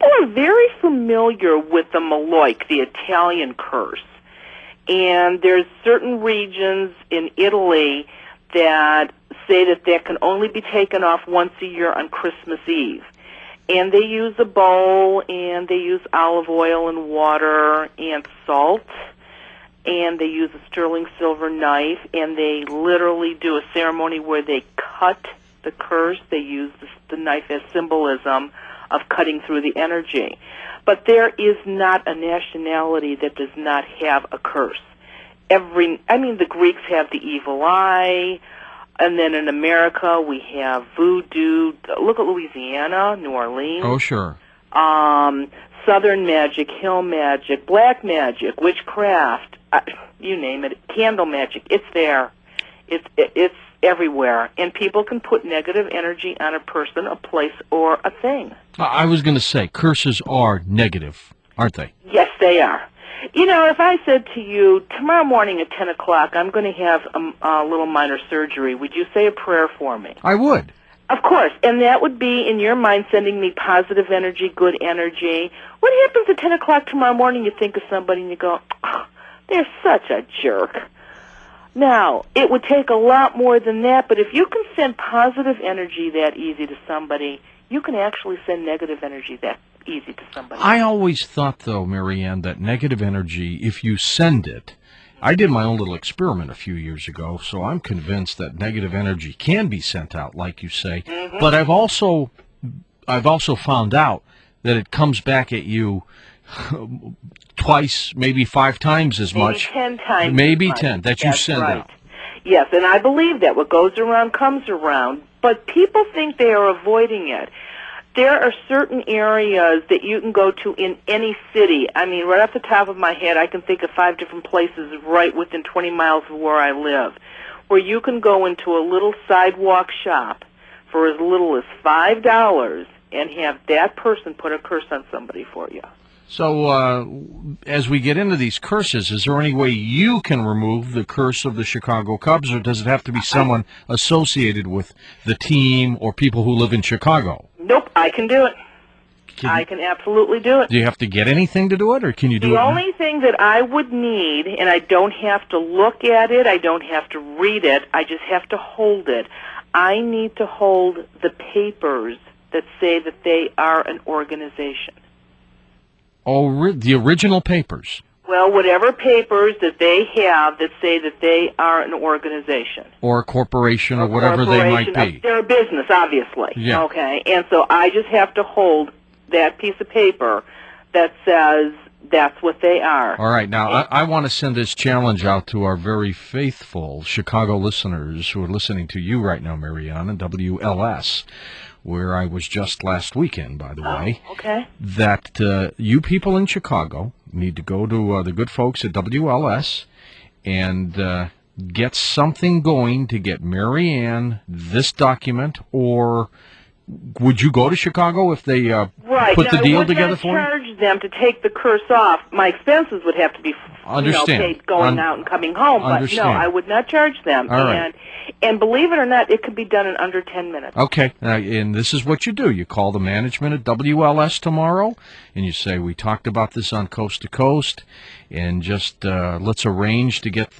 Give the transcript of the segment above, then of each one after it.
people are very familiar with the Maloik, the Italian curse. And there's certain regions in Italy that say that can only be taken off once a year on Christmas Eve. And they use a bowl, and they use olive oil and water and salt, and they use a sterling silver knife, and they literally do a ceremony where they cut the curse. They use the knife as symbolism of cutting through the energy. But there is not a nationality that does not have a curse. The Greeks have the evil eye, and then in America we have voodoo. Look at Louisiana, New Orleans. Oh, sure. Southern magic, hill magic, black magic, witchcraft, you name it, candle magic. It's there. It's everywhere, and people can put negative energy on a person, a place, or a thing. I was going to say, curses are negative, aren't they? Yes, they are. You know, if I said to you, tomorrow morning at 10 o'clock, I'm going to have a little minor surgery, would you say a prayer for me? I would. Of course, and that would be, in your mind, sending me positive energy, good energy. What happens at 10 o'clock tomorrow morning? You think of somebody and you go, oh, they're such a jerk. Now, it would take a lot more than that, but if you can send positive energy that easy to somebody, you can actually send negative energy that easy to somebody. I always thought, though, Marianne, that negative energy, if you send it, I did my own little experiment a few years ago, so I'm convinced that negative energy can be sent out, like you say. Mm-hmm. But I've also found out that it comes back at you twice, maybe 5 times as much. Maybe 10 times. Maybe 10 that you send out. Yes, and I believe that what goes around comes around, but people think they are avoiding it. There are certain areas that you can go to in any city. I mean, right off the top of my head, I can think of 5 different places right within 20 miles of where I live, where you can go into a little sidewalk shop for as little as $5 and have that person put a curse on somebody for you. So, as we get into these curses, is there any way you can remove the curse of the Chicago Cubs, or does it have to be someone associated with the team or people who live in Chicago? Nope, I can do it. I can absolutely do it. Do you have to get anything to do it, or can you do it? The only thing that I would need, and I don't have to look at it, I don't have to read it, I just have to hold it. I need to hold the papers that say that they are an organization. Oh, the original papers? Well, whatever papers that they have that say that they are an organization. Or a corporation or whatever they might be. They're a business, obviously. Yeah. Okay, and so I just have to hold that piece of paper that says that's what they are. All right, now I want to send this challenge out to our very faithful Chicago listeners who are listening to you right now, Marianne, and WLS, where I was just last weekend, by the way. Okay. That you people in Chicago need to go to the good folks at WLS and get something going to get Marianne this document, or would you go to Chicago if they put the deal together for you? I would not charge them to take the curse off. My expenses would have to be paid going out and coming home, but no, I would not charge them. All right. And believe it or not, it could be done in under 10 minutes. Okay, and this is what you do. You call the management at WLS tomorrow, and you say, we talked about this on Coast to Coast, and just let's arrange to get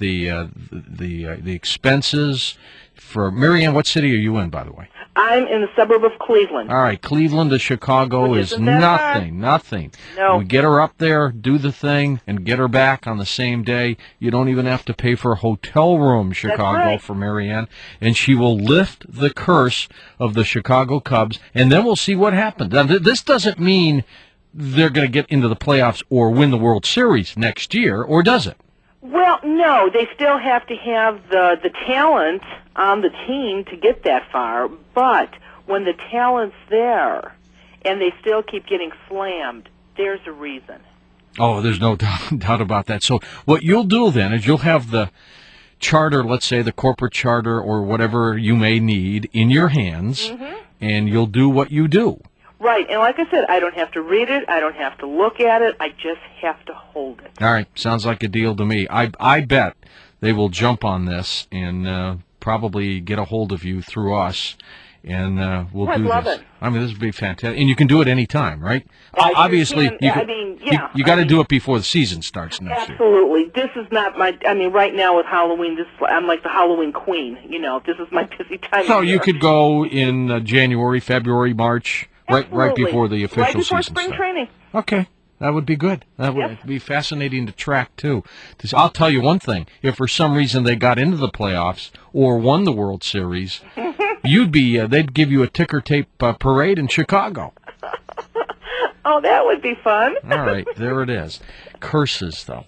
the expenses for Marianne. What city are you in, by the way? I'm in the suburb of Cleveland. All right, Cleveland to Chicago is nothing. No. We get her up there, do the thing, and get her back on the same day. You don't even have to pay for a hotel room, Chicago, for Marianne. And she will lift the curse of the Chicago Cubs, and then we'll see what happens. Now, this doesn't mean they're going to get into the playoffs or win the World Series next year, or does it? Well, no, they still have to have the talent on the team to get that far, but when the talent's there and they still keep getting slammed, there's a reason. Oh, there's no doubt about that. So what you'll do then is you'll have the charter, let's say the corporate charter or whatever you may need in your hands, and you'll do what you do. Right, and like I said, I don't have to read it, I don't have to look at it, I just have to hold it. All right, sounds like a deal to me. I bet they will jump on this and probably get a hold of you through us and we'll I'd do love this. it. I mean, this would be fantastic, and you can do it any time, right? Obviously, you got to do it before the season starts next year. Absolutely. This is not my. I mean, right now with Halloween, I'm like the Halloween queen. This is my busy time. So you could go in January, February, March, right before the official season starts. Spring training. Okay. That would be good. That would be fascinating to track, too. I'll tell you one thing. If for some reason they got into the playoffs or won the World Series, they'd give you a ticker tape parade in Chicago. Oh, that would be fun. All right, there it is. Curses, though.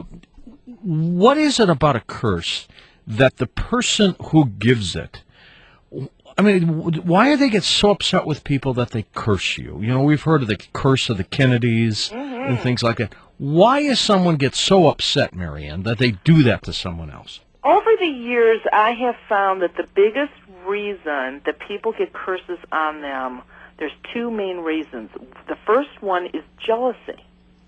What is it about a curse that the person who gives it, I mean, why do they get so upset with people that they curse you? We've heard of the curse of the Kennedys and things like that. Why does someone get so upset, Marianne, that they do that to someone else? Over the years, I have found that the biggest reason that people get curses on them, there's two main reasons. The first one is jealousy.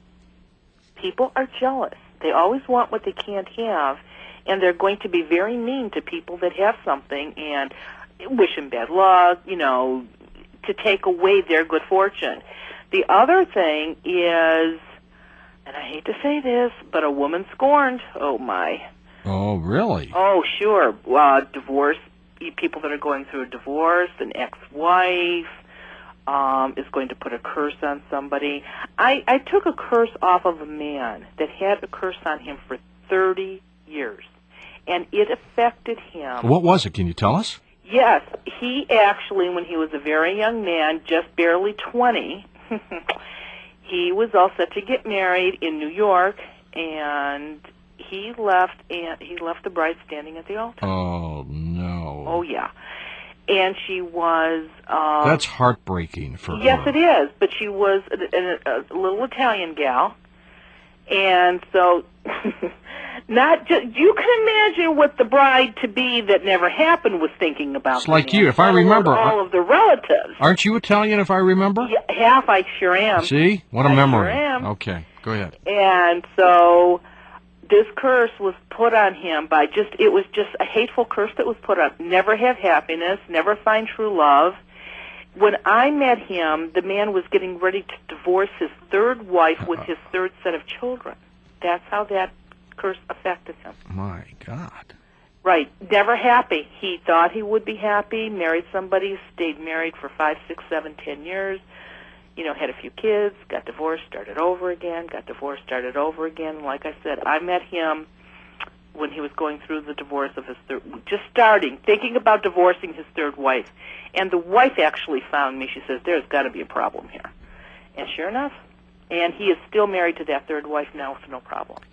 People are jealous. They always want what they can't have, and they're going to be very mean to people that have something and wish them bad luck, to take away their good fortune. The other thing is, and I hate to say this, but a woman scorned. Oh, my. Oh, really? Oh, sure. Divorce, people that are going through a divorce, an ex-wife is going to put a curse on somebody. I took a curse off of a man that had a curse on him for 30 years, and it affected him. What was it? Can you tell us? Yes, he actually, when he was a very young man, just barely 20, he was all set to get married in New York, and he left the bride standing at the altar. Oh, no. Oh, yeah. And she was... That's heartbreaking for her. Yes, it is, but she was a little Italian gal, and so... Not just, you can imagine what the bride-to-be that never happened was thinking about. It's like you, if I remember. All of the relatives. Aren't you Italian, if I remember? Yeah, half, I sure am. See? What a memory. I sure am. Okay, go ahead. And so this curse was put on him it was just a hateful curse that was put on. Never have happiness, never find true love. When I met him, the man was getting ready to divorce his third wife with his third set of children. That's how that curse affected him. My God. Right. Never happy. He thought he would be happy, married somebody, stayed married for 5, 6, 7, 10 years, had a few kids, got divorced, started over again, got divorced, started over again. Like I said, I met him when he was going through the divorce of his thinking about divorcing his third wife. And the wife actually found me. She says, there's got to be a problem here. And sure enough, and he is still married to that third wife now with no problem.